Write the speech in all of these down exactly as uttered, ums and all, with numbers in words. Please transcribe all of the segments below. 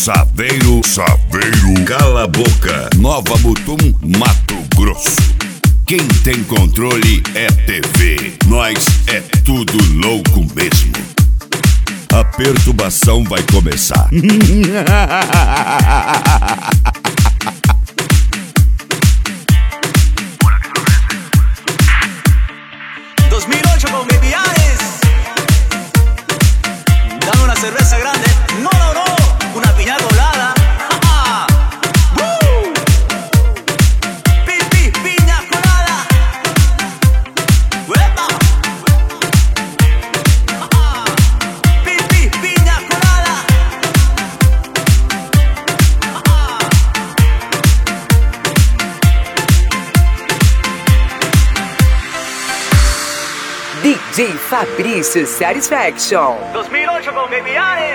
Saveiro, Saveiro, Cala a Boca, Nova Mutum, Mato Grosso. Quem tem controle é T V. Nós é tudo louco mesmo. A perturbação vai começar. dos mil ocho con Baby Ares. Dame una cerveza grande. No, no, no. Una piña colada. ¡Woo! Pi, pi, piña colada. ¡Uepa! Pi, pi, piña colada. D J Fabrício Satisfaction. dos mil ocho con Baby Ares.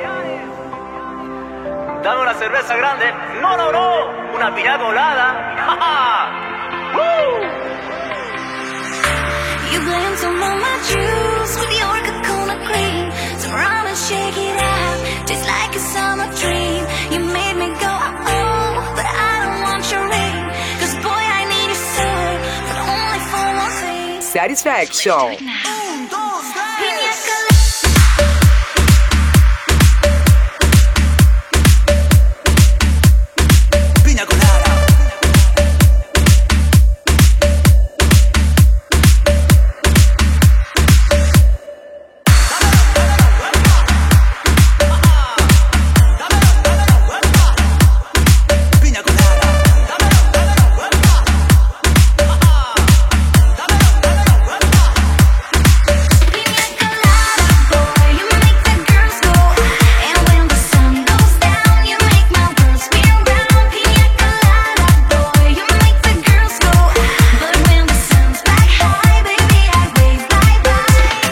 Dame una cerveza grande. No, no, no. Una piña colada. ¡Woo! You blame some of my juice with your coconut cream. So run and shake it out, just like a summer dream. You made me go, oh, but I don't want your ring. Cause boy, I need you so, but only for one thing. Satisfaction. Un, dos, Piña tres. colada. Piña colada. Piña colada. Piña colada, boy, you make the girls go. And when the sun goes down, you make my world spin round. Piña colada, boy, you make the girls go. But when the sun's back high, baby, I wave bye bye.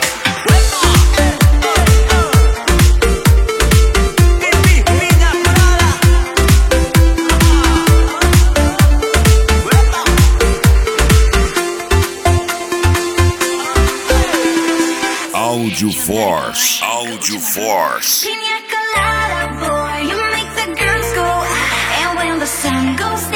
Pipi, piña colada. Audio Force, Audio Force. Piña colada, boy, you make the girls go. And when the sun goes down.